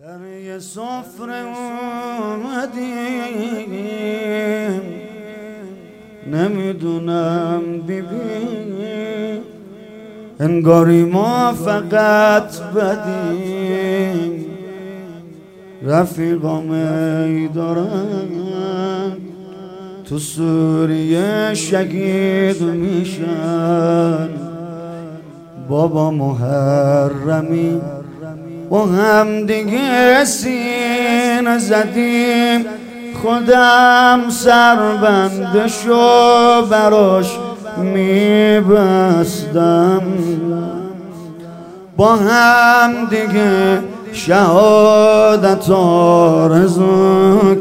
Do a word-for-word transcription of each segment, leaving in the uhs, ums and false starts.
سر سفره اومدیم، نمیدونم ببین انگاری ما فقط بدیم. رفیقامه دارن تو سوریه شهید میشن، بابا محرمی با هم دیگه سینه زدیم. خودم سربندشو براش میبستم، با هم دیگه شهادت آرزو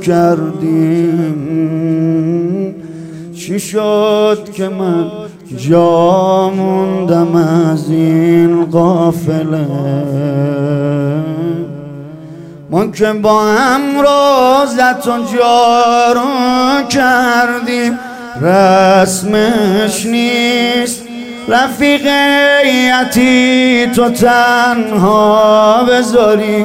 کردیم. چی شد که من جا موندم از این قافله؟ ما که با هم روزت و جارو کردیم، رسمش نیست رفیقیتی تو تنها بذاری،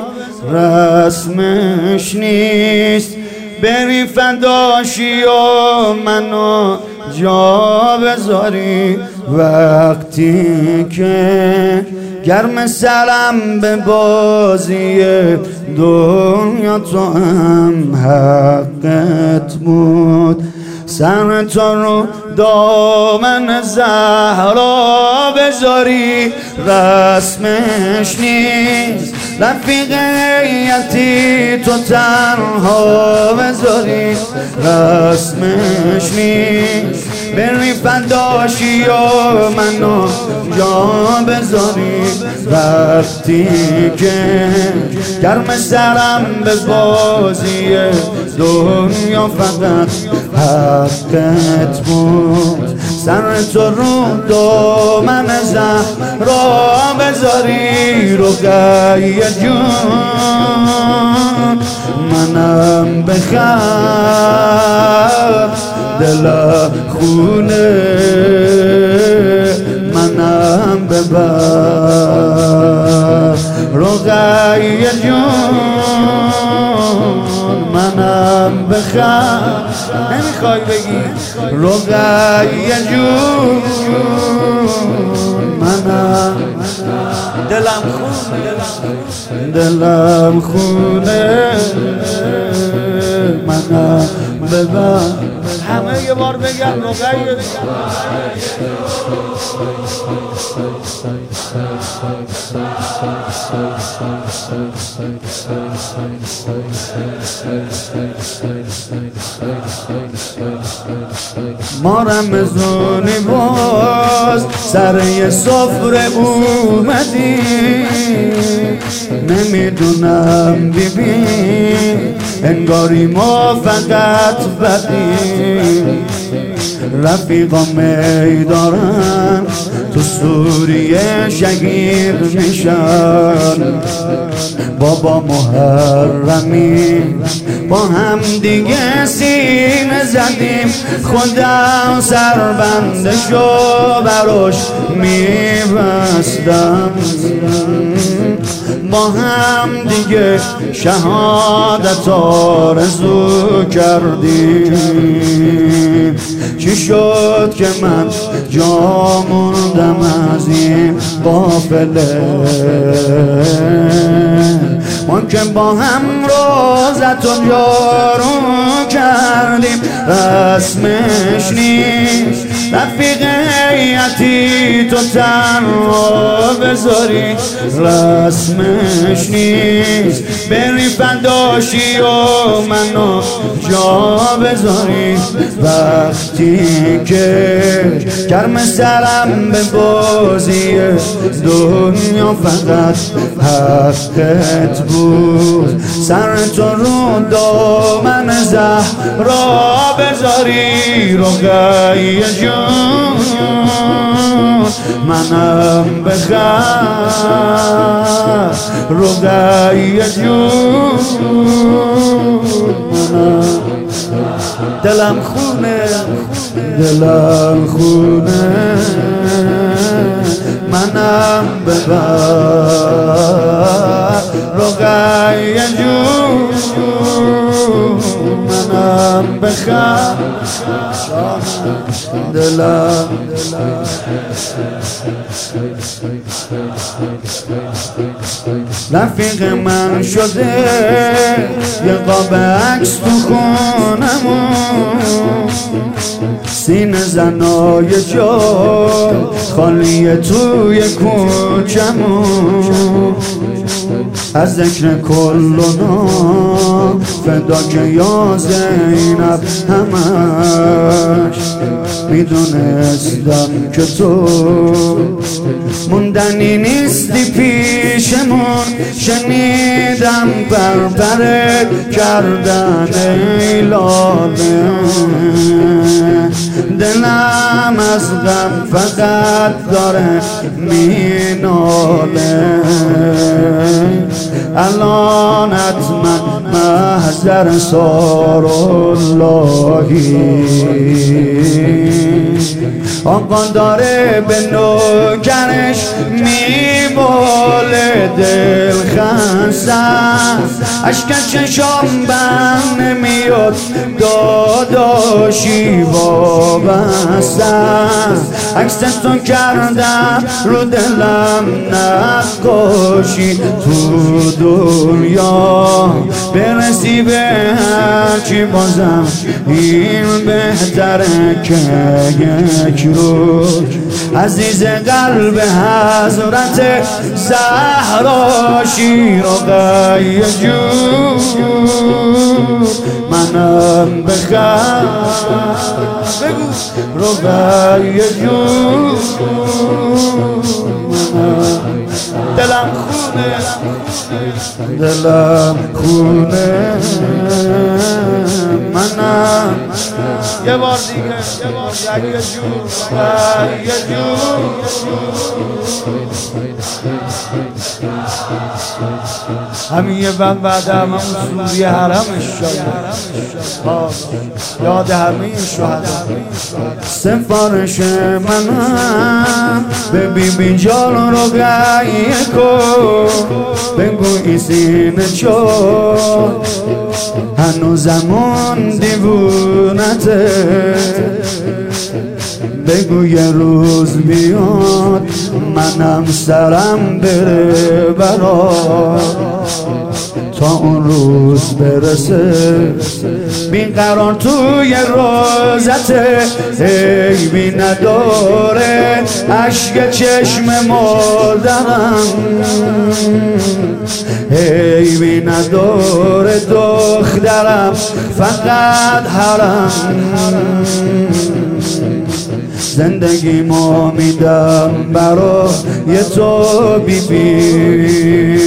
رسمش نیست بری فداشی و منو جا بذاری. وقتی که گرم سرم به بازی دنیا تو هم حقت بود، سر تو رو دامن زهرا بذاری، رسمش نیست رفیقیتی تو تنها بذاری، رسمش نیست بری فداشی و منو جا بذاری. وقتی که گرم سرم به بازی دنیا فقط حقت بود، سر تو رو دامن زهرا بذاری. رقیه جون منم بخواه، دل خونه منم ببر. رقیه جون منم بخواه، نمیخوای بگی؟ رقیه جون منم دلم خونه، دلم خونه منم ببر. همه یه بار بگن رقیه. ما رمزونی باز سر یه سفره اومدیم، نمیدونم ببین انگاری ما فقط بدیم. رفیقا میدارن تو سوریه شهید میشن، بابا محرمی با هم دیگه سینه زدیم. خودم سربندشو براش میبستم، با هم دیگه شهادت آرزو کردیم. چی شد که من جا موندم از این قافله؟ ما که با هم روزت و جارو کردیم، رسمش نیست رفیقیتی تو تنها بذاری، رسمش نیست بری فداشی و منو جا بذاری. وقتی که گرم سرم به بازی دنیا فقط حقت بود، سر تو رو دامن زهرا بذاری. رقیه جون منم بخواه، رقیه جون منم دلم خونه، دلم خونه منم ببر رقیه جون منم بخر دلم رفیق من شده یه قاب عکس تو خونمون سینه زنای جا خالیه توی کوچمون از ذکر کلونا فدا که یا زینب همش میدونستم که تو موندنی نیستی پیشمون شنیدم بربره کردن ای لاله دلم از غم فقط داره میناله الان حتما محضر ساراللهی آقا داره به نوکرش میباله دل خستم اشک چشام بند نمیاد داداشی وابستم عکس تو کردم رو دلم نقاشی تو دنیا برسی به هرچی بازم این بهتره که یک روز عزیز قلب حضرت زهرا شیر رقیه جون منم بخر بگو رقیه جون دلم خونه دلم خونه منم یه بار دیگه رقیه جون رقیه جون همین یه بند بعد هم همون سوری حرمش شاید یاد همین شهد سفارش منم به بی بی جان رقیه کن بگو این سینه چون هنوزمون دیوونته بگو یه روز بیاد منم سرم بره برات تا اون روز برسه بیقرار توی روزته عیبی نداره اشک چشم مادرم عیبی نداره دخترم فقط حرم زندگی ما میدم برای تو بی بی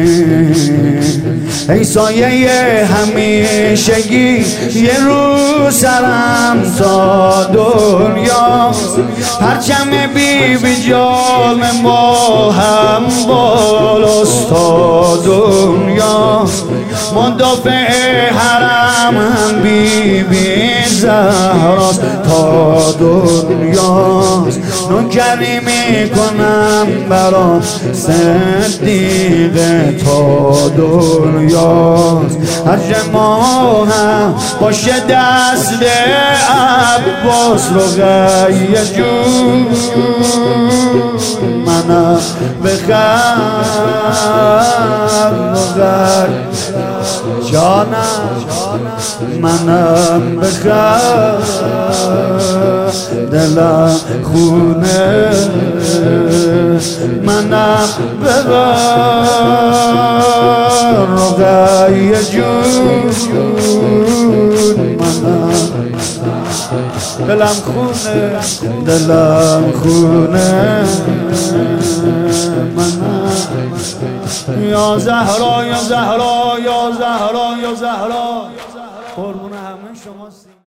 ای سایه همیشگی یه رو سرم تا دنیا پرچم بی بی جان ما هم بالاست تا دنیا مدافع حرم هم بی بی زهراست تا دنیاست نوکری میکنم برات صدیقه تا دنیاست هر ما هم باشه دست عباس رقیه جون منم بخر رقیه جانم منم بخر دلم خونه منم ببر رقیه جون منم دلم خونه دلم خونه منم یا زهرا یا زهرا یا زهرا یا زهرا قربون همه شما